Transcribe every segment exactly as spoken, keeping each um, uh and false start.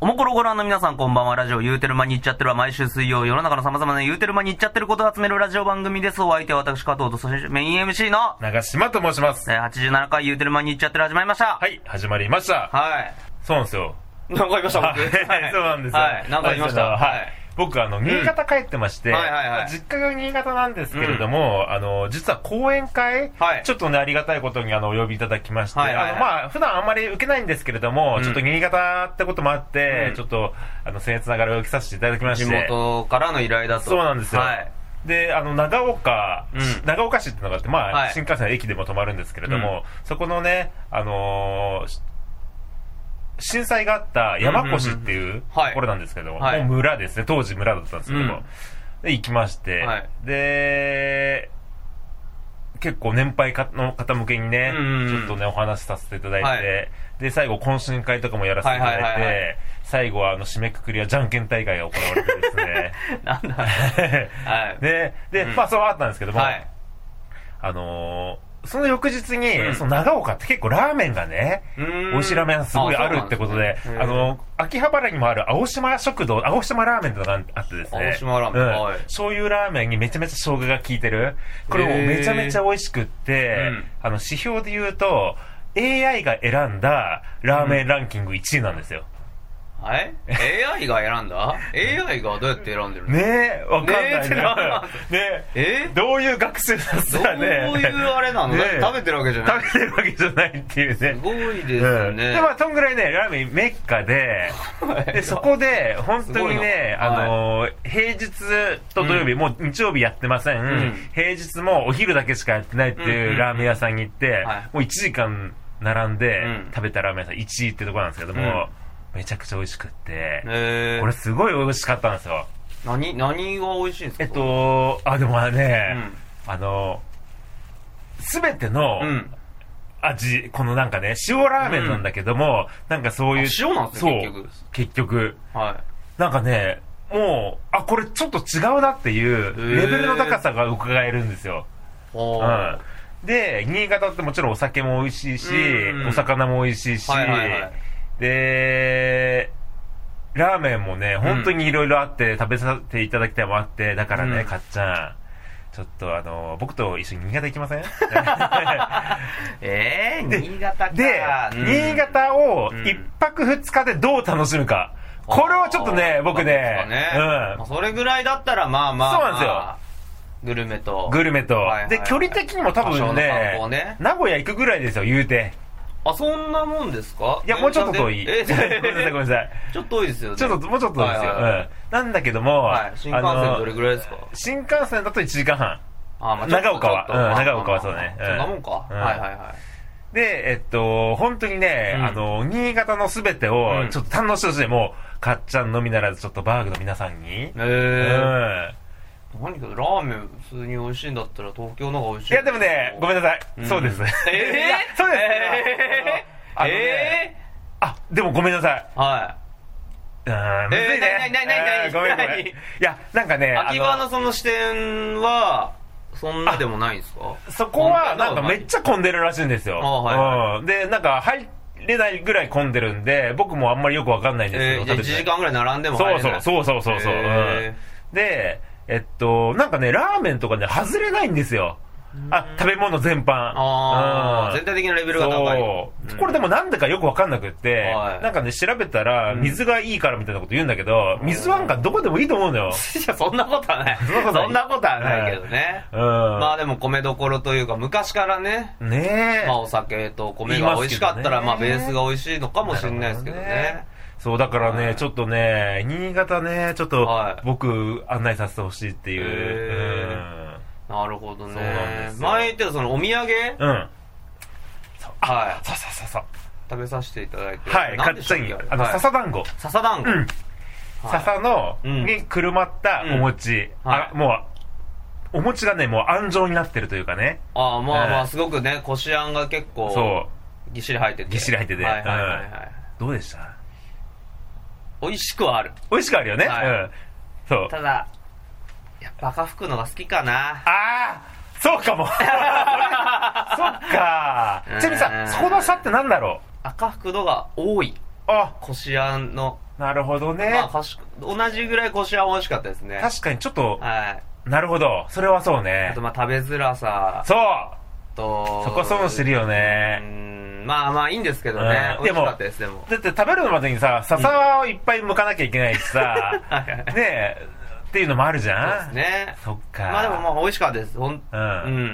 おもころご覧の皆さんこんばんは。ラジオ言うてる間に言っちゃってるは毎週水曜世の中の様々な言うてる間に言っちゃってることを集めるラジオ番組です。お相手は私加藤とそしてメイン エムシー の長島と申します。 はちじゅうななかい言うてる間に言っちゃってる始まりました。 はい始まりました。 はいそうなんですよ。 なんか言いました僕。 はいそうなんですよ。 はいなんか言いました。 はい僕あの新潟帰ってまして、うんはいはいはい、実家が新潟なんですけれども、うん、あの実は講演会、はい、ちょっとねありがたいことにあのお呼びいただきまして、はいはいはい、あのまあ普段あんまり受けないんですけれども、うん、ちょっと新潟ってこともあって、うん、ちょっとあの僭越ながら受けさせていただきまして、 地元からの依頼だと。 そうなんですよ。はいであの長岡、うん、長岡市ってのがあって、まあはい、新幹線の駅でも止まるんですけれども、うん、そこのねあのー震災があった山越っていうところなんですけど、はい、もう村ですね。当時村だったんですけども、うん、で行きまして、はい、で結構年配の方向けにね、うんうん、ちょっとねお話しさせていただいて、はい、で最後懇親会とかもやらせていただいて、はいはいはいはい、最後はあの締めくくりはじゃんけん大会が行われてですねなんだ、はい、 でで、うん、まあそうあったんですけども、はい、あのーその翌日に、うん、その長岡って結構ラーメンがね、美味しいラーメンがすごいあるってことで、あ, で、ね、あの、秋葉原にもある青島食堂、青島ラーメンってのがあってですね。 青島ラーメン、うんはい、醤油ラーメンにめちゃめちゃ生姜が効いてる。これもめちゃめちゃ美味しくって、うん、あの、指標で言うと、エーアイ が選んだラーメンランキングいちいなんですよ。 はい エーアイ が選んだエーアイ がどうやって選んでるのねえ、わかんないね。ねええどういう学習だったらね。 どういうあれなの、ね、食べてるわけじゃない。 食べてるわけじゃないっていうね。 すごいですね。うん、 で、まあ、そんぐらいね、ラーメンメッカで、で、そこで、本当にね、あのー、平日と土曜日、うん、もう日曜日やってません、うん。平日もお昼だけしかやってないっていうラーメン屋さんに行って、はい、もういちじかん並んで食べたラーメン屋さんいちいってところなんですけども、うんめちゃくちゃ美味しくって、えー、これすごい美味しかったんですよ。 何、何が美味しいんですか？ えっと、あ、でもね、うん、あの、すべての味、うん、このなんかね、塩ラーメンなんだけども、うん、なんかそういう。 塩なんですね、結局。 結局。 はい。 なんかね、もう、あ、これちょっと違うなっていうレベルの高さが伺えるんですよ。 えー、 うん。で、新潟ってもちろんお酒も美味しいし、うん、お魚も美味しいし、はいはいはいで、ラーメンもね、本当にいろいろあって、食べさせていただきたいもあって、だからね、うん、かっちゃん、ちょっとあの、僕と一緒に新潟行きませんえー、新潟か。 で、うん、新潟を一泊二日でどう楽しむか。うん、これをちょっとね、僕ね、 ねうん、それぐらいだったらまあまあ、 そうなんですよ。 グルメと。 グルメと。はいはいはい、で、距離的にも多分ね、ね名古屋行くぐらいですよ、言うて。 あ、そんなもんですか？ いや、もうちょっと遠い。 え、 ごめんなさい、ごめんなさい。 ちょっと遠いですよね。 ちょっと、もうちょっと遠いですよ。はいはいはい、うん。なんだけども、はい、 新幹線どれぐらいですか？ 新幹線だといちじかんはん。 あ、まあ、 長岡は。うん、長岡はそうね。 そんなもんか。うん、はいはいはい。 で、えっと、本当にね、うん、あの、新潟のすべてを、ちょっと堪能してほしい。もう、かっちゃんのみならず、ちょっとバーグの皆さんに。 へー。うん何かラーメン普通に美味しいんだったら東京の方が美味しい。 いやでもね、ごめんなさい。うん、そうです。 えー、 そうです。 えー、えー、あ、でもごめんなさい。 はい。 うん、むずいね。 なになになになにごめんごめん。いや、なんかね。 秋葉のその支店は、そんなでもないんですか？ そこは、なんかめっちゃ混んでるらしいんですよ。 あ、はいはい、 うん。で、なんか入れないぐらい混んでるんで、僕もあんまりよくわかんないんですけど。 えー、じゃあいちじかんぐらい並んでも入れない。 そうそうそうそうそう。えー、で、えっと、なんかね、ラーメンとかね、外れないんですよ。あ、食べ物全般。 ああ、うん、全体的なレベルが高い。 そう。うん、これでもなんでかよくわかんなくって、はい、なんかね、調べたら、水がいいからみたいなこと言うんだけど、うん、水なんかどこでもいいと思うのよ。 いや、そんなことはない。そんなことはないけどね。うん。まあでも米どころというか、昔からね。 ねえ。 まあお酒と米が美味しかったら、まあベースが美味しいのかもしれないですけどね。 そう、だからね、はい、ちょっとね、新潟ね、ちょっと、僕、案内させてほしいっていう。 うん、なるほどね。 そうなんですよ。 前言ってたそのお土産うん。 そう。はい。 そうそうそうそう。 食べさせていただいて。 はい、かっちゃんに。あの、笹団子。 笹団子。うん。 笹の、にくるまったお餅。あ、もう、お餅がね、もうあん状になってるというかね。 ああ、まあまあ、すごくね、こしあんが結構、そう。ぎっしり入ってて。 ぎっしり入ってて。 はいはいはいはい。 どうでした？ 美味しくはある。 美味しくあるよね。 はい、 うん。そう。 ただ、やっぱ赤吹くのが好きかな。 ああそうかも。そっか。ちなみにさ、そこの差ってなんだろう？ 赤吹くのが多い。 あ、 こしあんの。 なるほどね。 まあ、同じぐらいこしあん美味しかったですね。 確かにちょっと、 はい。 なるほど。それはそうね。 あと、まあ、食べづらさ。 そうと、 そこ損するよね。 うん、まあまあいいんですけどね。うん、美味しかったです、でも。 だって食べるまでにさ、笹をいっぱい剥かなきゃいけないしさ、ねえ、っていうのもあるじゃん。 そうですね。 そっか。 まあでもまあ美味しかったです。ほん、うん。うん。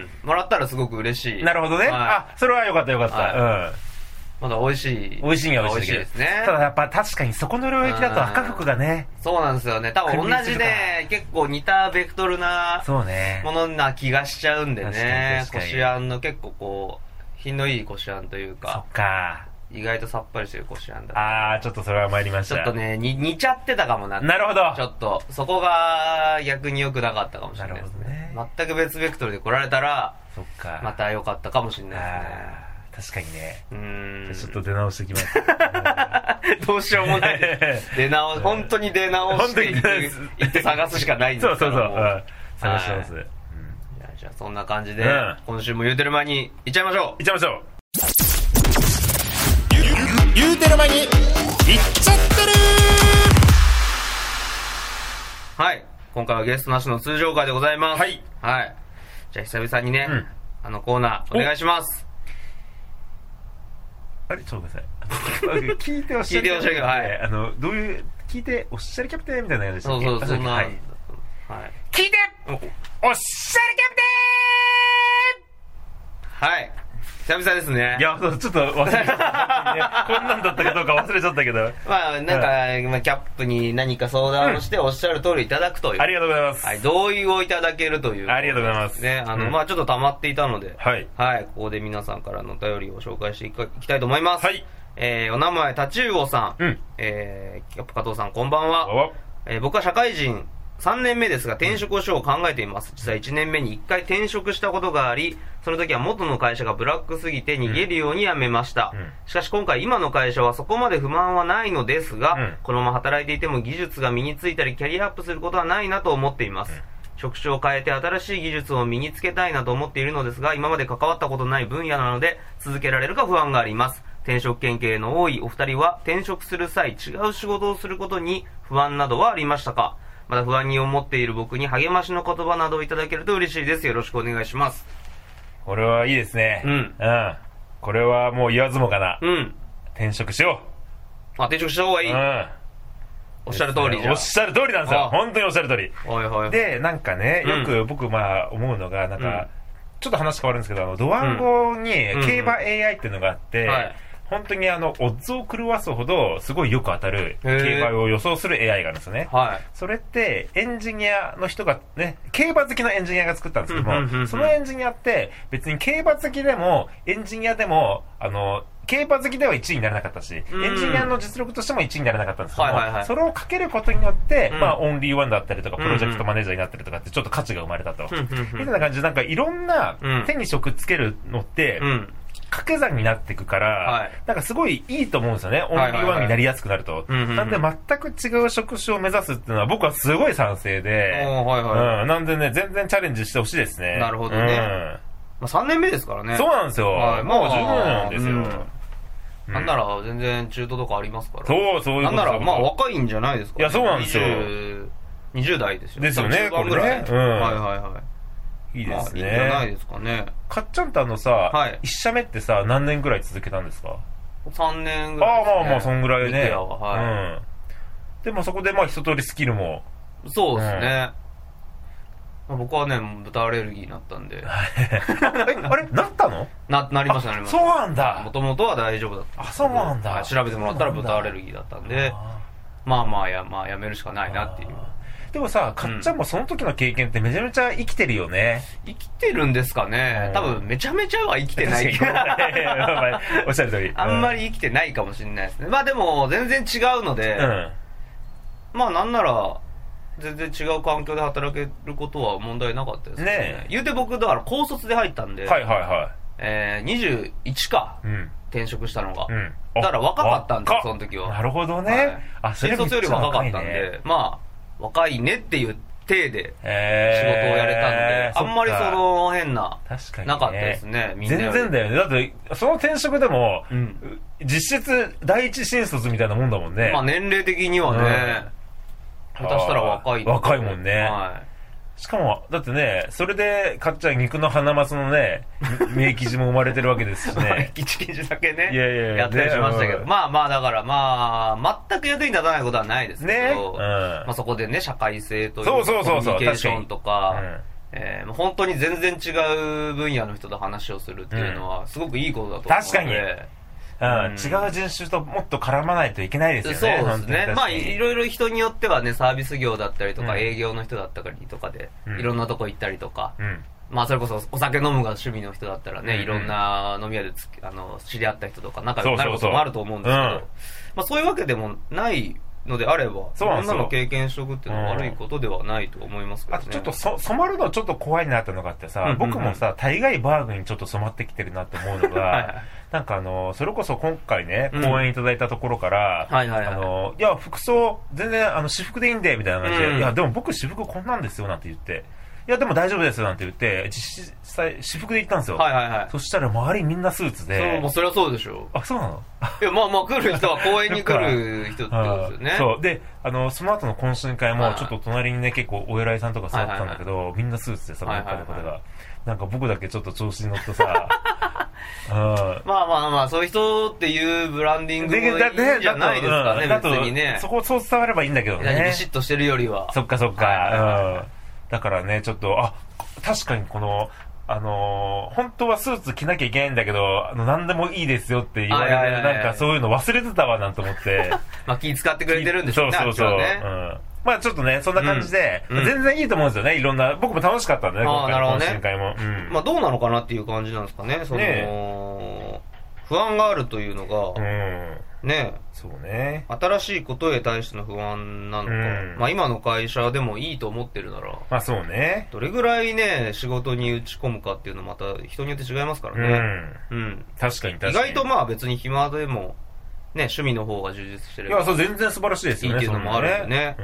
もらったらすごく嬉しい。 なるほどね。はい、あ、それはよかったよかった。はい、うん。 まだ美味しい。 美味しいには美味しいですね。 ただやっぱ確かにそこの領域だと赤服がね。 そうなんですよね。多分同じで結構似たベクトルなものな気がしちゃうんでね。こしあんの結構こう、品のいいこしあんというか。 そっか。 意外とさっぱりしてるこしあんだ。 ああ、ちょっとそれは参りました。 ちょっとね、に似ちゃってたかもな。 なるほど。 ちょっと、そこが逆に良くなかったかもしれないですね。ね全く別ベクトルで来られたら、 そっか。 また良かったかもしれないですね。 確かにね。 うーん。 ちょっと出直してきます。 どうしようもない。出直、本当に出直していって行って探すしかないんですそうそうそう。探してます。 じゃあそんな感じで、今週も言うてる前に行っちゃいましょう。 行っちゃいましょう。言うてる前に行っちゃってるー。はい。今回はゲストなしの通常回でございます。 はい。 はい。じゃあ久々にね、あのコーナーお願いします。 あれちょっと待ってください。聞いておっしゃる。 聞いておっしゃる。はい。 あの、どういう、聞いておっしゃるキャプテンみたいなやつでしたっけ？ そうそう、そんな。はい。 聞いておっしゃるキャプテンはい。久々ですね。 いや、ちょっと忘れちゃった。こんなんだったかどうか忘れちゃったけど。 まあ、なんか、まあ、キャップに何か相談をしておっしゃる通りいただくという。 ありがとうございます。 はい。同意をいただけるという。 ありがとうございます。 ね。あの、まあちょっと溜まっていたので。 はい。 はい。ここで皆さんからのお便りを紹介していきたいと思います。 はい。 えー、お名前、タチウオさん。うん。えー、キャップ加藤さん、こんばんは。えー、僕は社会人さんねんめですが、転職をしよう考えています。実はいちねんめにいっかい転職したことがあり、その時は元の会社がブラックすぎて逃げるように辞めました。うん、しかし今回今の会社はそこまで不満はないのですが、うん、このまま働いていても技術が身についたりキャリアアップすることはないなと思っています。うん、職種を変えて新しい技術を身につけたいなと思っているのですが、今まで関わったことない分野なので続けられるか不安があります。転職経験の多いお二人は転職する際違う仕事をすることに不安などはありましたか？まだ不安に思っている僕に励ましの言葉などをいただけると嬉しいです。よろしくお願いします。 これはいいですね。 うん。うん。 これはもう言わずもがな。 うん。 転職しよう。あ、転職した方がいい。うん。おっしゃる通りじゃん。 おっしゃる通りなんですよ。本当におっしゃる通り。 はいはい。 で、なんかね、よく僕まあ思うのが、なんか、うん、ちょっと話変わるんですけど、あの、ドワンゴに競馬 エーアイ っていうのがあって、うんうんはい、本当にあの、オッズを狂わすほど、すごいよく当たる、競馬を予想する エーアイ があるんですよね。はい。それって、エンジニアの人がね、競馬好きのエンジニアが作ったんですけども、そのエンジニアって、別に競馬好きでも、エンジニアでも、あの、競馬好きではいちいになれなかったし、エンジニアの実力としてもいちいになれなかったんですけども、はいはいはい、それをかけることによって、うん、まあ、オンリーワンだったりとか、プロジェクトマネージャーになったりとかって、ちょっと価値が生まれたと。みたいな感じで、なんかいろんな手に職つけるのって、うん掛け算になっていくから、はい、なんかすごいいいと思うんですよね。オンリーワンになりやすくなると。なんで全く違う職種を目指すっていうのは僕はすごい賛成で、はいはいうん、なんでね、全然チャレンジしてほしいですね。 なるほどね。うんまあ、さんねんめですからね。 そうなんですよ。はい、もう十分なんですよ。 うん、なんなら全然中途とかありますから。 そう、そういうこと。 なんならまあ若いんじゃないですか、ね。 いや、そうなんですよ。 にじゅう代ですよね。ですよね、これね。 うん。はいはいはい。 いいですね。 まあ、いいんじゃないですかね。 かっちゃんとあのさ、はい、一社目ってさ、何年ぐらい続けたんですか？ さんねんぐらい、 ね。ああ、まあまあ、そんぐらいね。 はい、うん。 でもそこでまあ一通りスキルも。 そうですね。うん、僕はね、豚アレルギーになったんで。 あれなったのな、なりました、なりました。 そうなんだ。 もともとは大丈夫だった。 あ、そうなんだ。 調べてもらったら豚アレルギーだったんで、まあまあや、まあやめるしかないなっていう。 でもさ、かっちゃんもその時の経験ってめちゃめちゃ生きてるよね。 生きてるんですかね。多分めちゃめちゃは生きてない。 おっしゃる通り。 あんまり生きてないかもしれないですね。まあでも全然違うので、うん、まあなんなら全然違う環境で働けることは問題なかったですね。ね言うて僕だから高卒で入ったんで、 はいはいはい。 えー、にじゅういちか、うん、転職したのが、うん、だから若かったんですその時は。 なるほどね。 はい、あ、新卒より若かったんで、まあ若いねって言体で仕事をやれたので、えー、あんまりその変な、 確かにね、 なかったですね、 みんな。全然だよね。だって、その転職でも、うん、実質第一新卒みたいなもんだもんね。 まあ年齢的にはね、うん、下手したら若い。 若いもんね。はい、しかも、だってね、それで買っちゃう肉の花松のね、名記事も生まれてるわけですしね。 名記事だけね、 いやいやいややったりしましたけど、まあまあだからまあ、全く役に立たないことはないですけど、ね、うん、まあそこでね、社会性というか、コミュニケーションとか、えー、本当に全然違う分野の人と話をするっていうのは、すごくいいことだと思うので、 確かに。うん、違う人種ともっと絡まないといけないですよね。 そうですね。まあいろいろ人によってはね、サービス業だったりとか、うん、営業の人だったりとかで、うん、いろんなとこ行ったりとか、うん、まあそれこそお酒飲むが趣味の人だったらね、うん、いろんな飲み屋でつあの知り合った人とか仲良くなることもあると思うんですけど、そうそうそう、まあそういうわけでもないのであれば、そんなの経験しておくっていうのは悪いことではないと思いますけどね。 あとちょっとそ染まるのちょっと怖いなってのがあってさ、うんうんうん、僕もさ、大概バーグにちょっと染まってきてるなって思うのが、はいはい、なんかあの、それこそ今回ね、講演いただいたところから、うんはいはいはい、あの、いや、服装、全然あの私服でいいんで、みたいな感じで、うん、いや、でも僕私服こんなんですよ、なんて言って、いや、でも大丈夫ですよ、なんて言って、実際、私服で行ったんですよ。はいはいはい。そしたら周りみんなスーツで。 そう、もうそれはそうでしょ。 あ、そうなの？ いや、まあまあ来る人は公園に来る人ってことですよね。 そう。で、あの、その後の懇親会も、ちょっと隣にね、結構お偉いさんとか座ったんだけど、はいはいはい、みんなスーツでさ、はいはいはい、方が。なんか僕だけちょっと調子に乗ってさ、 うん、まあまあまあ、そういう人っていうブランディングもいいんじゃないですかね、別にね。 そこそう伝わればいいんだけどね。 ビシッとしてるよりは。 そっかそっか。はいはいはい、うん。だからね、ちょっと、あ、確かにこの、あのー、本当はスーツ着なきゃいけないんだけど、あの、何でもいいですよって言われて、なんかそういうの忘れてたわなんて思って。 まあ気使ってくれてるんでしょうね。 そうそうそう。ね、うん。まあちょっとね、そんな感じで、うん、全然いいと思うんですよね、いろんな。僕も楽しかったんでね、今回の懇親会も。 うん、まあどうなのかなっていう感じなんですかね、その、ね、不安があるというのが、うんね、 そうね。 新しいことへ対しての不安なのか、うん、まあ今の会社でもいいと思ってるなら、 まあそうね。 どれぐらいね、仕事に打ち込むかっていうのはまた人によって違いますからね。うん。うん、 確かに確かに。 意外とまあ別に暇でも、ね、趣味の方が充実してる。 いや、そう全然素晴らしいですよね。 いいっていうのもあるんでね。うん、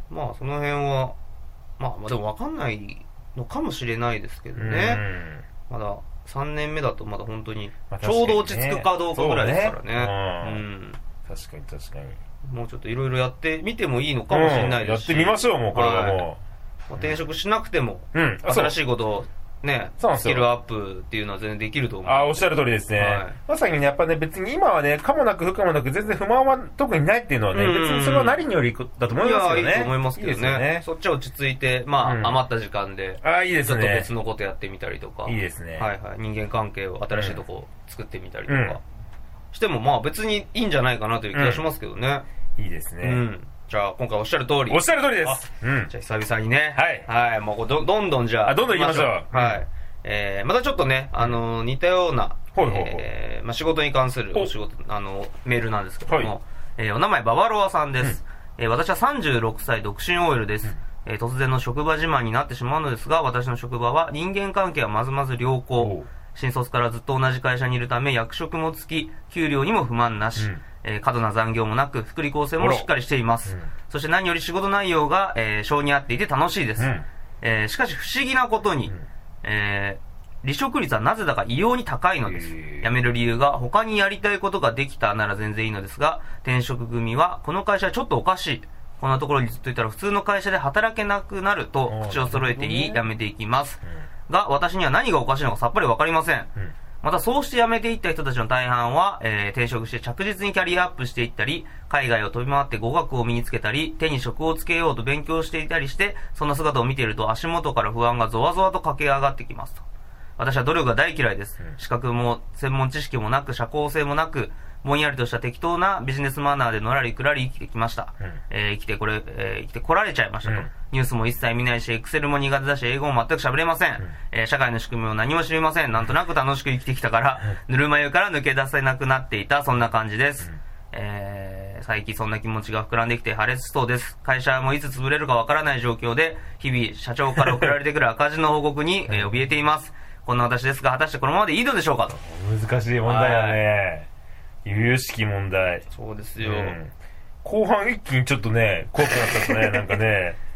まあその辺は、まあ、まあでも分かんないのかもしれないですけどね。うん、まださんねんめだとまだ本当に、ちょうど落ち着くかどうかぐらいですからね。ね、うん。 確かに確かに。 もうちょっといろいろやってみてもいいのかもしれないですし、うん、やってみましょう、もうこれはもう。はい、まあ、 転職しなくても、うん、新しいことをね、スキルアップっていうのは全然できると思う。 ああ、おっしゃる通りですね。はい、まさにね、やっぱね、別に今はね、可もなく不可もなく全然不満は特にないっていうのはね、別にそれは何によりだと思いますけどね。 いや、いいと思いますけどね。いいですよね。そっちは落ち着いて、まあ、うん、余った時間で、 ああ、いいですね。 ちょっと別のことやってみたりとか。 いいですね。 はいはい。人間関係を新しいとこ作ってみたりとか。うんしてもまあ別にいいんじゃないかなという気がしますけどね。 うん、いいですね。うん。 じゃあ今回おっしゃる通り。 おっしゃる通りです。 うん。じゃあ久々にね。 はい。 はい。もうどどんどんじゃあ。 あ、どんどん行きましょう。 はい。えー、またちょっとね、あのー、似たような、ほいほいほいえー、まあ仕事に関するお仕事、あの、メールなんですけども、はい、えー、お名前ババロアさんです。うん、えー、私はさんじゅうろくさい独身 オーエル です。うん、えー、突然の職場自慢になってしまうのですが、私の職場は人間関係はまずまず良好。新卒からずっと同じ会社にいるため役職もつき給料にも不満なし、うんえー、過度な残業もなく福利厚生もしっかりしています、うん、そして何より仕事内容が、えー、性に合っていて楽しいです、うんえー、しかし不思議なことに、うんえー、離職率はなぜだか異様に高いのです。辞める理由が他にやりたいことができたなら全然いいのですが、転職組はこの会社はちょっとおかしい、こんなところにずっといたら普通の会社で働けなくなると口を揃えて言い辞めていきます、うんが、私には何がおかしいのかさっぱりわかりません。うん、また、そうして辞めていった人たちの大半は、えー、転職して着実にキャリアアップしていったり、海外を飛び回って語学を身につけたり、手に職をつけようと勉強していたりして、そんな姿を見ていると足元から不安がゾワゾワと駆け上がってきますと。私は努力が大嫌いです。うん、資格も専門知識もなく、社交性もなく、ぼんやりとした適当なビジネスマナーでのらりくらり生きてきました。うんえー、生きてこれ、えー、生きてこられちゃいましたと。うん、ニュースも一切見ないし、エクセルも苦手だし、英語も全く喋れません。うんえー、社会の仕組みも何も知りません。なんとなく楽しく生きてきたから、うん、ぬるま湯から抜け出せなくなっていた、そんな感じです。うんえー、最近そんな気持ちが膨らんできて晴れそうです。会社もいつ潰れるかわからない状況で、日々社長から送られてくる赤字の報告に、えー、怯えています。こんな私ですが、果たしてこのままでいいのでしょうかと。 難しい問題だね。由々しき問題。 そうですよ、うん。 後半一気にちょっとね、怖くなっちゃったね、なんかね。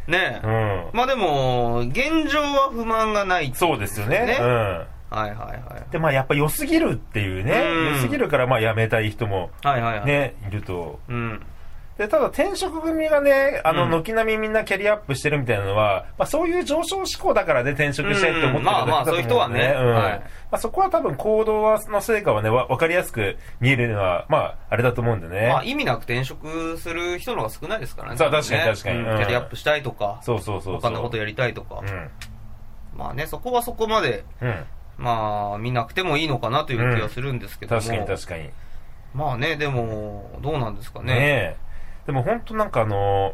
ねえ。うん。まあでも、現状は不満がないっていう、 そうですよね。うん。 はいはいはい。 で、まあやっぱ良すぎるっていうね。良すぎるからまあ辞めたい人も、はいはいはい。ね、いると。うん。で、ただ転職組がね、あの、軒並みみんなキャリアアップしてるみたいなのは、まあそういう上昇志向だからね、転職したいって思ってるまあまあそういう人はね。うん。はい、 まあそこは多分行動の成果はね、わ分かりやすく見えるのは、まああれだと思うんでね。 まあ意味なく転職する人の方が少ないですからね。 そう、確かに確かに、 うん。キャリアアップしたいとか、 そうそうそう。 他のことやりたいとか。うん。まあね、そこはそこまで、うん、まあ見なくてもいいのかなという気はするんですけども。 うん、確かに確かに。 まあね、でも、どうなんですかね。ねえ。でも本当なんかあのー、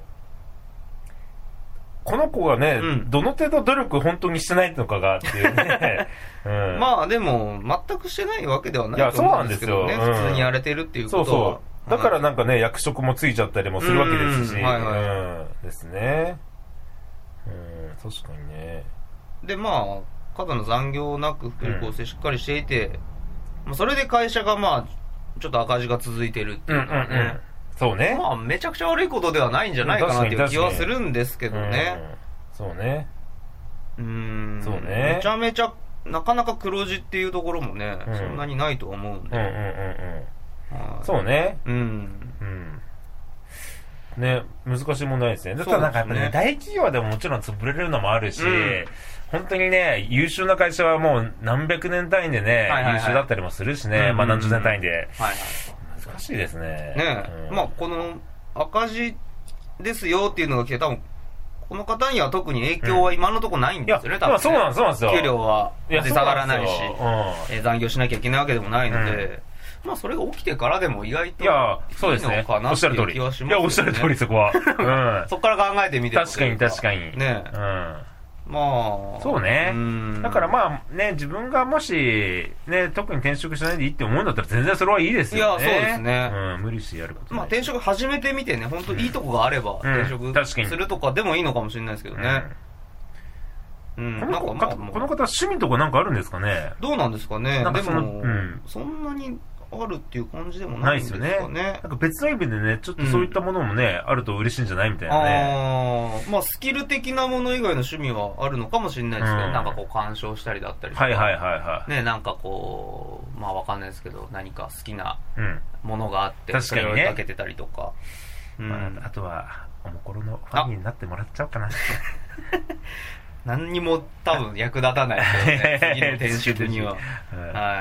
この子がね、うん、どの程度努力本当にしてないのかがっていうね、 うん、まあでも全くしてないわけではないと思うんですけどね、普通にやれてるっていうことは。そうそう、だからなんかね、役職もついちゃったりもするわけですし、うん、はいはい、うん、ですね、うん、確かにね。 でまあ過度の残業なく福利厚生しっかりしていて、うん、それで会社がまあちょっと赤字が続いてるっていうのはね、うんうんうん、 そうね。 まあ、めちゃくちゃ悪いことではないんじゃないかなっていう気はするんですけどね。 うん、そうね。 うーん。 そうね。 めちゃめちゃ、なかなか黒字っていうところもね、うん、そんなにないと思うんで。うんうんうんうん。そうね。うん。うん。ね、難しい問題ですね。だからなんかやっぱね、大企業はでももちろん潰れるのもあるし、うん、本当にね、優秀な会社はもう何百年単位でね、はいはいはい、優秀だったりもするしね、うんうん、まあ何十年単位で。はいはい。難しいですね。 ねえ、うん、まあこの赤字ですよっていうのが来て、多分この方には特に影響は今のところないんですよね、うん、多分ね。 そうなんです、そうなんですよ。 給料は下がらないし、うん、え残業しなきゃいけないわけでもないので、うん、まあそれが起きてからでも意外といいのかなっていう気はしますよね。 いや、おっしゃる通り、そこは。 うん、そこから考えてみて確かに確かに。 ねえ。うんまあ。 そうね。だからまあね、自分がもし、ね、特に転職しないでいいって思うんだったら全然それはいいですよね。 いや、そうですね。 うん、無理してやることない。 まあ転職始めてみてね、本当いいとこがあれば、転職するとかでもいいのかもしれないですけどね。 うん。この方、この方趣味とかなんかあるんですかね。 どうなんですかね。でも、そんなに、あるっていう感じでもないんですかね。ないですよね。 なんか別の意味でね、ちょっとそういったものもね、うん、あると嬉しいんじゃないみたいなね。 ああ、まあスキル的なもの以外の趣味はあるのかもしれないですね。うん、なんかこう鑑賞したりだったりとか。 はいはいはいはい。 ね、なんかこう、まあわかんないですけど、何か好きなものがあって、 うん、 それを追いかけてたりとか。 うん、まあ、あとは、おもころのファンになってもらっちゃおうかな。 何にも多分役立たないですよね。次の転職には。はい。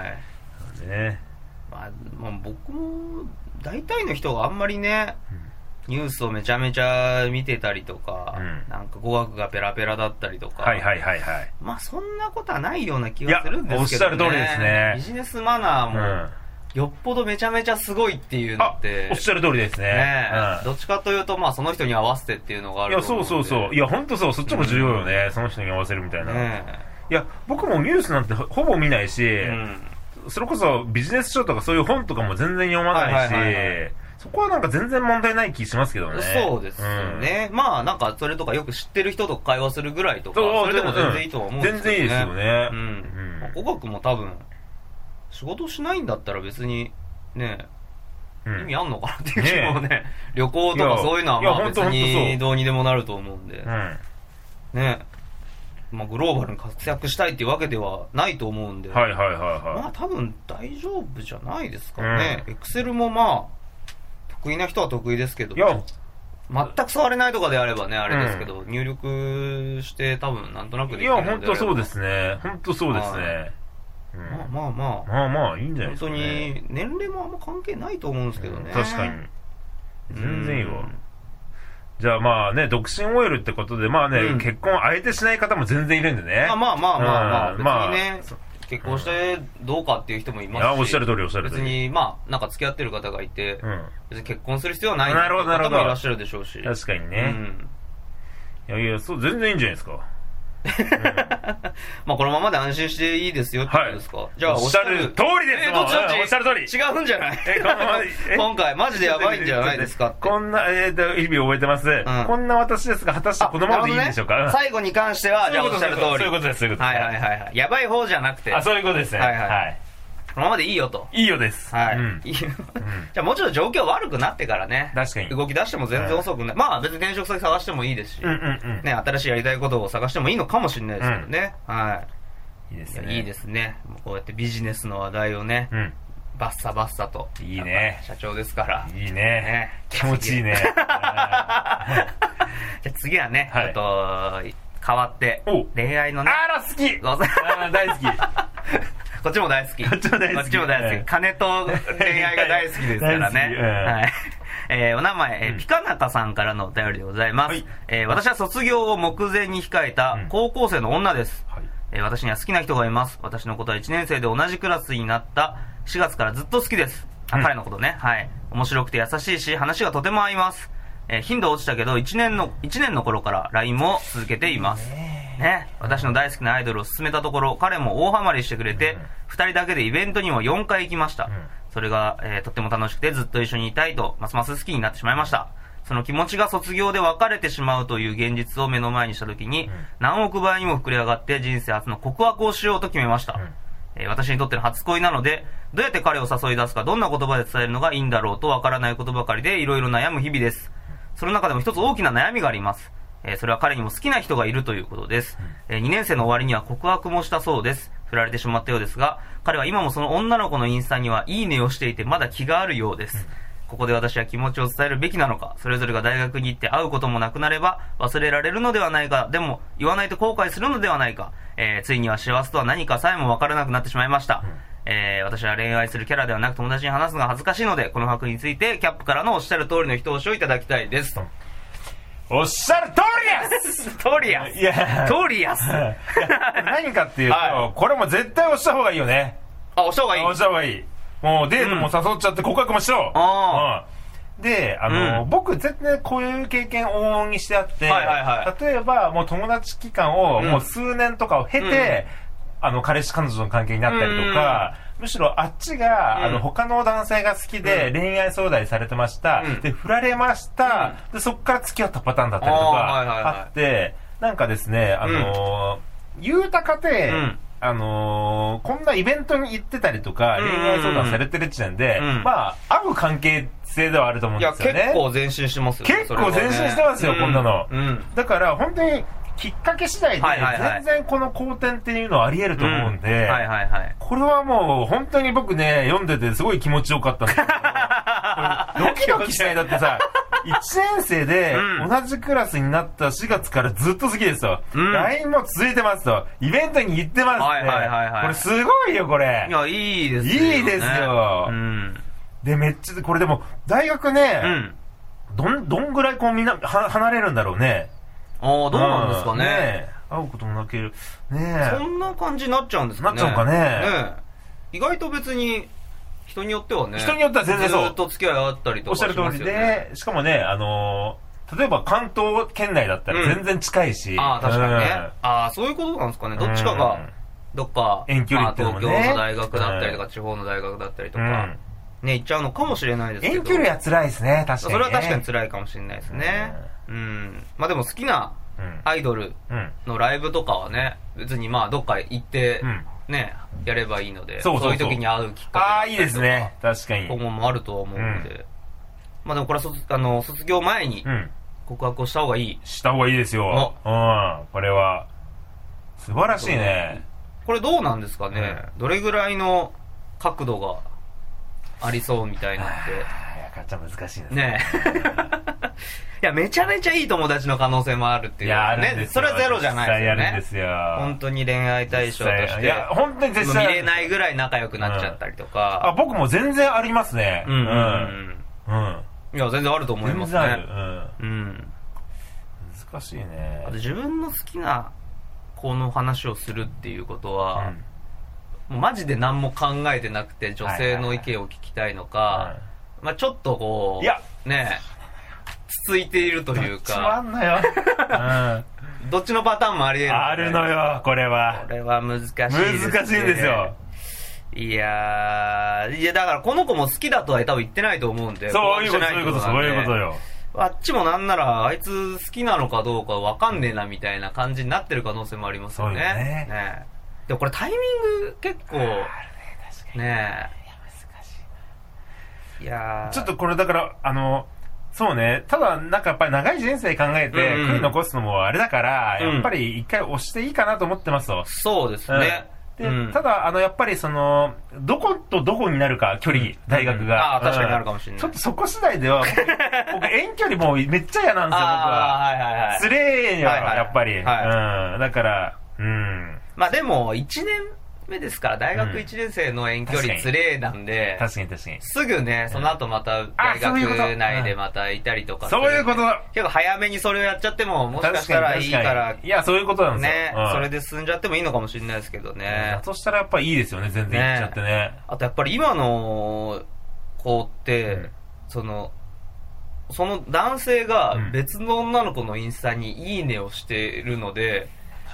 ね。 まあ、まあ、僕も大体の人があんまりね、うん、ニュースをめちゃめちゃ見てたりとか、うん、なんか語学がペラペラだったりとか、 はいはいはいはい、 まあそんなことはないような気がするんですけどね。 おっしゃる通りですね。 ビジネスマナーも、うん、よっぽどめちゃめちゃすごいっていうのっておっしゃる通りですね。 ね、うん、どっちかというとまあその人に合わせてっていうのがあると思うので。 いやそうそうそう、いや本当そう、そっちも重要よね、うん、その人に合わせるみたいな、ね、いや僕もニュースなんてほぼ見ないし、うんそれこそビジネス書とかそういう本とかも全然読まないし、はいはいはいはい、そこはなんか全然問題ない気しますけどね。 そうですね、うん、まあなんかそれとかよく知ってる人と会話するぐらいとかそれでも全然いいとは思うんですけどね。 全然いいですよね、うんうんまあ、語学も多分仕事しないんだったら別にね、うん、意味あんのかなっていう気もね、ね旅行とかそういうのはまあ別にどうにでもなると思うんで、うん、ねまあ、グローバルに活躍したいっていうわけではないと思うんで、 はいはいはいはい、 まあ多分大丈夫じゃないですかね。エクセルもまあ得意な人は得意ですけど、いや全く触れないとかであればねあれですけど、うん、入力して多分なんとなくできるので。 いや本当そうですね、本当そうですね、 うん、まあまあまあまあまあいいんじゃないですかね。 本当に年齢もあんま関係ないと思うんですけどね、 うん、確かに全然いいわ、うんじゃあまあね、独身 オーエル ってことで、まあね、うん、結婚あえてしない方も全然いるんでね。 まあまあまあまあ、うん、まあ、別にね、まあ、結婚してどうかっていう人もいますし、 いやおっしゃる通りおっしゃる通り。 別にまあ、なんか付き合ってる方がいて、うん、別に結婚する必要はない方もいらっしゃるでしょうし。 確かにね。うん、いやいや、そう全然いいんじゃないですか。うん、 まあこのままで安心していいですよってことですか、はい、じゃあおっしゃる通りです。 えー、どっちどっちおっしゃる通り違うんじゃない、えー、このまま今回マジでやばいんじゃないですかって。 こんな、えーと、日々覚えてます、うん、こんな私ですが果たしてこのままでいいんでしょうか、ね、 最後に関してはじゃあおっしゃる通りそういうことですそういうことです、 はいはいはいはい、やばい方じゃなくて、 あそういうことですね、 はいはい、はい、 このままでいいよと。 いいよです。 はい。うん、いいよ。うん、じゃあもうちょっと状況悪くなってからね。 確かに。 動き出しても全然遅くない。うん、まあ別に転職先探してもいいですし、うんうんうん、ね、新しいやりたいことを探してもいいのかもしれないですけどね。うん、はい。いいですね。いいですね。こうやってビジネスの話題をね、うん、バッサバッサと。 いいね。 社長ですから。 いいね。ね、気持ちいいね。じゃあ次はね、はい、ちょっと、変わって、恋愛のね。 あら、好きあ大好きこっちも大好き。 こっちも大好き。 こっちも大好き。金と恋愛が大好きですからね。はい。えー、お名前、うん、ピカナカさんからのお便りでございます。はい、えー、私は卒業を目前に控えた高校生の女です。うん、はい、えー。私には好きな人がいます。私のことはいちねん生で同じクラスになったしがつからずっと好きです。あ、うん、彼のことね。はい。面白くて優しいし、話がとても合います。えー、頻度落ちたけど、いちねんの、いちねんの頃から ライン も続けています。ね、私の大好きなアイドルを勧めたところ、彼も大ハマりしてくれて、うん、ふたりだけでイベントにもよんかい行きました。うん、それが、えー、とっても楽しくてずっと一緒にいたいと、ますます好きになってしまいました。その気持ちが卒業で別れてしまうという現実を目の前にした時に、うん、何億倍にも膨れ上がって人生初の告白をしようと決めました。うん、えー、私にとっての初恋なので、どうやって彼を誘い出すか、どんな言葉で伝えるのがいいんだろうとわからないことばかりで、いろいろ悩む日々です。その中でも一つ大きな悩みがあります。えー、それは彼にも好きな人がいるということです。うん、えー、にねん生の終わりには告白もしたそうです。振られてしまったようですが、彼は今もその女の子のインスタにはいいねをしていてまだ気があるようです。うん、ここで私は気持ちを伝えるべきなのか、それぞれが大学に行って会うこともなくなれば忘れられるのではないか、でも言わないと後悔するのではないか、えー、ついには幸せとは何かさえも分からなくなってしまいました。うん、えー、私は恋愛するキャラではなく友達に話すのが恥ずかしいので、この枠についてキャップからのおっしゃる通りの一押しをいただきたいですと。 おっしゃる通りやす通りやすいや通りやす何かっていうと、はい、これも絶対押した方がいいよね。 あ、押した方がいい押した方がいい。もうデートも誘っちゃって告白もしろ、うん、あで、あの、うん、僕絶対こういう経験往々にしてあって、はいはいはい、例えばもう友達期間をもう数年とかを経て、うん、あの彼氏彼女の関係になったりとか、うん、むしろあっちが、うん、あの他の男性が好きで恋愛相談されてました、うん、で振られました、うん、でそこから付き合ったパターンだったりとかあって、はいはいはい、なんかですね、あのー、言うたかて、うん、あのー、こんなイベントに行ってたりとか、恋愛相談されてる時点で、うんうん、まあ、合う関係性ではあると思うんですよね。 いや、結構前進してますよね。 結構前進してますよ、ね、こんなの、うん。だから、本当に、きっかけ次第で、全然この好転っていうのはあり得ると思うんで、これはもう、本当に僕ね、読んでてすごい気持ちよかったんですよ。ドキドキしない。だってさ、いちねん生で同じクラスになったしがつからずっと好きですと、うん、ライン も続いてますと、イベントに行ってますって、はいはいはいはい、これすごいよこれ。 いや、いいですよ、 ね、いいですよ、うん、でめっちゃこれでも大学ね、うん、どんどんぐらいこうみんなは離れるんだろうね。 ああ、どうなんですかね、ね、 会うこともなけるね。 そんな感じになっちゃうんですかね。 なっちゃうかね。 ね、意外と別に人によってはね、 人によっては全然そうずっと付き合いあったりとかしますよね。 おっしゃる通りで、しかもね、あのー、例えば関東圏内だったら全然近いし、うん、 ああ確かにね、うん、ああそういうことなんですかね。どっちかがどっか、 遠距離っていうのもね、 まあ、東京の大学だったりとか、うん、地方の大学だったりとか、うん、ね行っちゃうのかもしれないですけど、 遠距離は辛いですね。確かに、ね、それは確かに辛いかもしれないですね。うん、うん、まあでも好きなアイドルのライブとかはね、別にまあどっか行ってね、うん、やればいいので、そうそうそう、そういう時に会うきっかけああいいですね。確かに今後もあるとは思うので、うん、まあでもこれは卒、あの卒業前に告白をした方がいい、 した方がいいですよ。うん、これは素晴らしいね。 これどうなんですかね、うん、どれぐらいの角度がありそうみたいなって。 ガチャ難しいですね。 ねいや、めちゃめちゃいい友達の可能性もあるっていう、ね。いや、あるんですよ。それはゼロじゃないですよね。 あるんですよ。 本当に恋愛対象として。 いや、本当に絶対。 見れないぐらい仲良くなっちゃったりとか。 うん、あ、僕も全然ありますね。うん。うん。 うん。いや、全然あると思いますね。 全然ある。うん。うん。難しいね。 あと自分の好きな子の話をするっていうことは、うん、もうマジで何も考えてなくて女性の意見を聞きたいのか、はいはいはい、まあちょっとこう、いや、ねつついているというか。 どっちもあんのよ。 うん、どっちのパターンもあり得る、ね。 あるのよ、これは。 これは難しいですね。 難しいんですよ。 いやー、いやだからこの子も好きだとは多分言ってないと思うんで。 そういうこと、そういうこと、そういうことよ。 あっちもなんならあいつ好きなのかどうかわかんねえなみたいな感じになってる可能性もありますよね。そうよね。ねでもこれタイミング結構ねえ。いや、難しい。いやちょっとこれだから、あの、そうね。ただ、なんかやっぱり長い人生考えて、 うんうん、 悔い残すのもあれだから、やっぱり一回押していいかなと思ってますと。 そうですね。 うん、で、うん、ただ、あの、やっぱりその、どことどこになるか、距離、うん、大学が。 ああ、確かになるかもしれない。 ちょっとそこ次第では、僕、遠距離もうめっちゃ嫌なんですよ、僕は。 はいはいはい。 つれえよ、はいはい、やっぱり、 はい。 うん。だから、うん。 まあでも、いちねんめですから、大学いちねん生の遠距離つれえなんで、 確かに確かに。 すぐね、その後また大学内でまたいたりとか。 そういうことだ。 結構早めにそれをやっちゃっても、もしかしたらいいから。 いや、そういうことなんですよ。 ね、うん、それで進んじゃってもいいのかもしれないですけどね。 だとしたらやっぱいいですよね、全然いっちゃってね。ね、 あとやっぱり今の子って、うん、その、その男性が別の女の子のインスタにいいねをしてるので、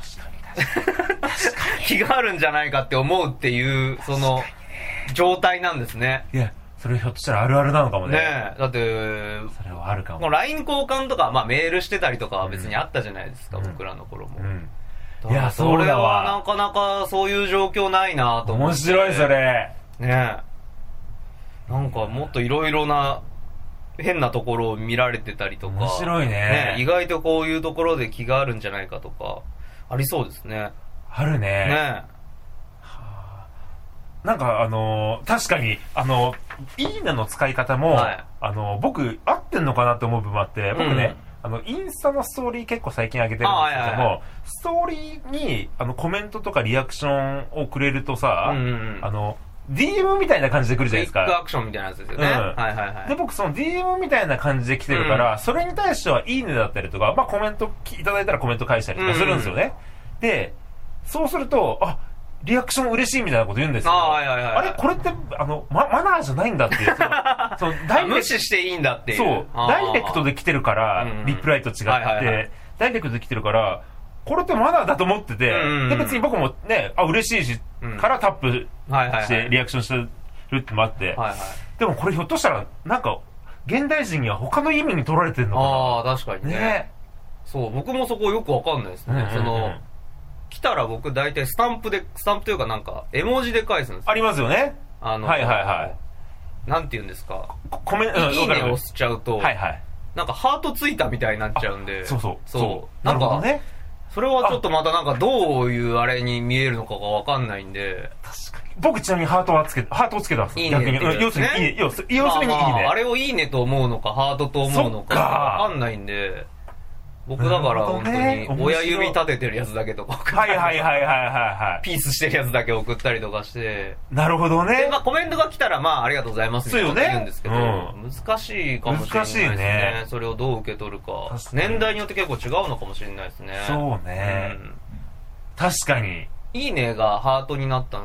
気があるんじゃないかって思うっていうその状態なんですね。 いや、それひょっとしたらあるあるなのかもね。 ねえ、だってそれはあるかも。 もう ライン 交換とか、まあ、メールしてたりとかは別にあったじゃないですか、うん、僕らの頃も、うんうん、いや、それはなかなかそういう状況ないなと思って。 面白いそれねえ、なんかもっといろいろな変なところを見られてたりとか、 面白い ね, ね、意外とこういうところで気があるんじゃないかとかありそうですね。 あるね。ね、はあ、なんかあのー、確かにあのいいねの使い方も、はい、あの僕合ってんのかなって思う部分あって、僕ね、うん、あのインスタのストーリー結構最近上げてるんですけども、はいはいはい、ストーリーにあのコメントとかリアクションをくれるとさ、うんうんうん、あのディーエム みたいな感じで来るじゃないですか。 クイックアクションみたいなやつですよね。うん、はいはいはい。 で、僕その ディーエム みたいな感じで来てるから、うん、それに対してはいいねだったりとか、まあコメントいただいたらコメント返したりとかするんですよね。うんうん、で、そうすると、あ、リアクション嬉しいみたいなこと言うんですよ。あ、はいはいはい、あれこれって、あの、ま、マナーじゃないんだっていう。 そのダイレ無視していいんだっていう。 そう。ダイレクトで来てるから、リプライと違って、はいはいはい、ダイレクトで来てるから、これってマナーだと思ってて、うんうん、で別に僕もね、あ、嬉しいし、うん、からタップしてリアクションしてるってもあって、はいはい、でもこれひょっとしたら、なんか、現代人には他の意味に取られてるのかな。 ああ、確かにね。ね、そう、僕もそこよくわかんないですね。うんうんうん、その、来たら僕大体スタンプで、スタンプというかなんか、絵文字で返すんですよ。 ありますよね。 あの、 はいはいはい。 なんて言うんですか。 コメント、 いいねを押しちゃうと、 はいはい。 なんかハートついたみたいになっちゃうんで。 そうそう。 そう。なんか、ね、それはちょっとまたなんかどういうあれに見えるのかがわかんないんで。 確かに。僕ちなみにハートはつけ、ハートをつけたんですよ。いいねっていう、ね。要するにいいね。要するにいいね。 まあまあ、あれをいいねと思うのか、ハートと思うのか、わかんないんで。僕だから本当に親指立ててるやつだけとか送ったりとか、 はいはいはいはいはい、 ピースしてるやつだけ送ったりとかして、 なるほどね。 で、まあコメントが来たらまあありがとうございますみたいなこと言うんですけど、ね、うん、難しいかもしれないですね。難しいね。それをどう受け取るか。年代によって結構違うのかもしれないですね。 そうね。うん、確かに。 いいねがハートになったのって、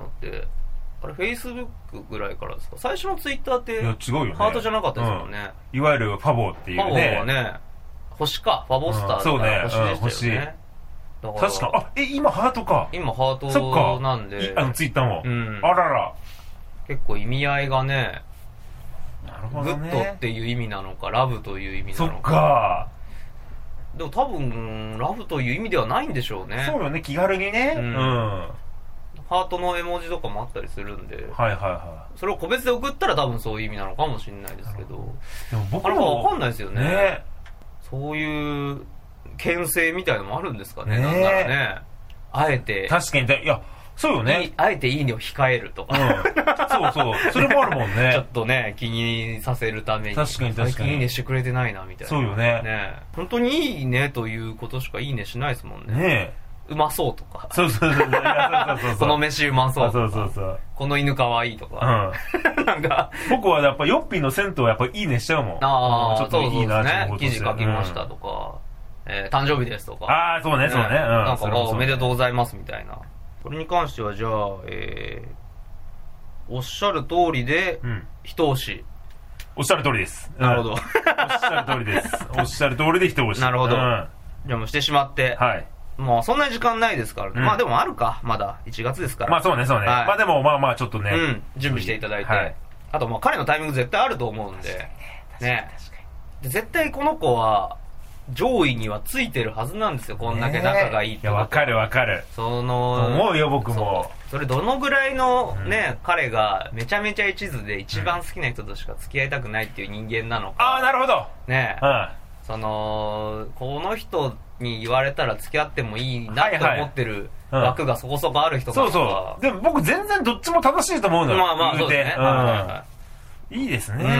あれフェイスブックぐらいからですか？最初のツイッターって、いや違うよね。ハートじゃなかったですよね、 うん。いわゆるファボっていうね。ファボはね。 星か、ファボスターだから星でしたよね。 うん、星。確か、あ、え、今ハートか。 今ハートなんで。 あのツイッターも。うん、あらら。 結構意味合いがね、 なるほどね。 グッドっていう意味なのか、ラブという意味なのか。 そっか。 でも多分、ラブという意味ではないんでしょうね。 そうよね、気軽にね。うん。うん、 ハートの絵文字とかもあったりするんで。 はいはいはい。 それを個別で送ったら多分そういう意味なのかもしれないですけど。 でも僕も。あれもわかんないですよね。 ね、 そういう牽制みたいなのもあるんですかね。ね、なんならね。あえて。 確かに、いや、そうよね。 あえていいねを控えるとか。 うん、そうそう。それもあるもんね。 ちょっとね、気にさせるために。 確かに確かに。 最近いいねしてくれてないな、みたいな。 そうよね。 ね。本当にいいねということしかいいねしないですもんね。 ねうまそうとか。 そうそうそう。 この飯うまそうとか。 そうそうそう。 この犬かわいいとか。うん。なんか。 僕はやっぱヨッピーの銭湯はやっぱいいねしちゃうもん。 ああ、ちょっといいなって思う。記事書きましたとか、えー、誕生日ですとか。 ああ、そうね、そうね。うん。 なんか、おめでとうございますみたいな。これに関してはじゃあ、えー、おっしゃる通りで、一押し。 おっしゃる通りです。 なるほど。 おっしゃる通りです。おっしゃる通りで一押し。 なるほど。じゃあもうしてしまって。 はい。 もうそんなに時間ないですから、うん、まあでもあるか、まだいちがつですから。 まあそうね、そうね。はい、まあでもまあまあちょっとね。 うん、準備していただいて。はい、あとまあ彼のタイミング絶対あると思うんで。ね。で絶対この子は、 上位にはついてるはずなんですよ、こんだけ仲がいいって、 えー、いや、わかるわかる。 その、 思うよ、僕も。 そ, それどのぐらいのね、うん、彼がめちゃめちゃ一途で一番好きな人としか付き合いたくないっていう人間なのか。 ああ、なるほど。 ね、 うん。 その、この人に言われたら付き合ってもいいなと思ってる枠がそこそこある人なのか、 そうそう。でも僕全然どっちも正しいと思うのよ。 まあまあ、そうですね。うん。はいはいはい、 いいですね、うん、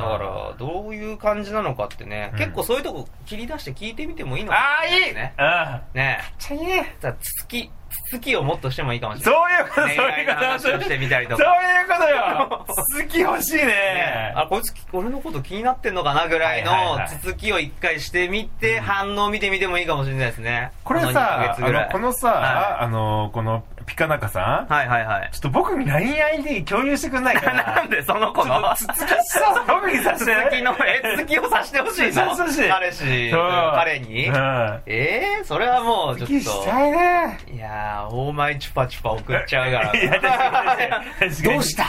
だからどういう感じなのかってね、うん、結構そういうとこ切り出して聞いてみてもいいのかもしれないですね。 ああいい、うん、ねめっちゃいいね。 つつきつつきをもっとしてもいいかもしれない。 そういうこと、そういうこと話をしてみたりとか。 そういうことよ。つつき欲しいね。ね、 あ、こいつ俺のこと気になってんのかなぐらいのつつきを一回してみて、はいはいはい、反応見てみてもいいかもしれないですね。 これさ、この, このさ、はい、あのこのピカナカさん、 はいはいはい、 ちょっと僕に ライン アイディー 共有してくんないかな。 なんでその子のつつきさ、僕にさせて。 つつきの、え、つつきをさしてほしいの？ さしてほしい。 彼氏、彼に、うん、えー、それはもうちょっと。 つつきしたいね。 いやー、オーマイチュパチュパ送っちゃうから。 いや、確かに。 どうした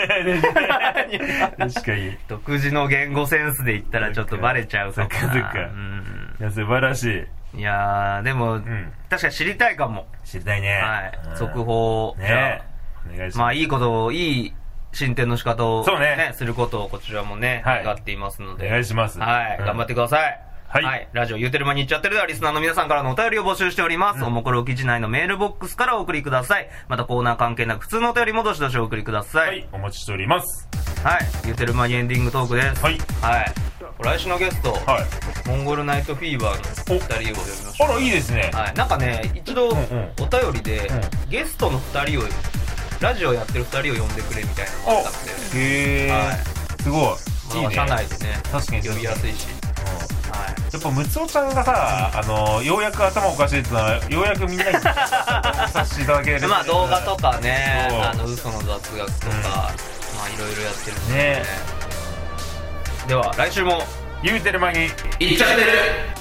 確かに。 独自の言語センスで言ったらちょっとバレちゃうかな。そっかそっか。うん、いや、素晴らしい。 いやー、でも、うん、確かに知りたいかも。 知りたいね。 はい。うん、速報。 ね。お願いします。 まあ、いいことを、いい進展の仕方を、 そうね、 ね、することをこちらもね、はい、願っていますので。 お願いします。 はい。うん、頑張ってください。はい、はい。ラジオ言うてる間に言っちゃってるではリスナーの皆さんからのお便りを募集しております。うん、おもころ記事内のメールボックスからお送りください。またコーナー関係なく普通のお便りもどしどしお送りください。 はい。お待ちしております。 はい。言うてる間にエンディングトークです。 はい。 はい。来週のゲスト、はい、モンゴルナイトフィーバーのふたりを呼びましょう。 あら、いいですね。 はい。なんかね、一度お便りで、うんうん、ゲストのふたりを、ラジオやってるふたりを呼んでくれみたいなのがあったんで。 へー。はい。すごい。いいね。 社内でね、 確かに呼びやすいし。 はい、やっぱムツオちゃんがさ、あのようやく頭おかしいっていうのはようやくみんなにさせていただける。 まあ動画とかね、あの嘘の雑学とか、うん、まあいろいろやってるんでね。ね、では来週も言うてる間にいっちゃってる。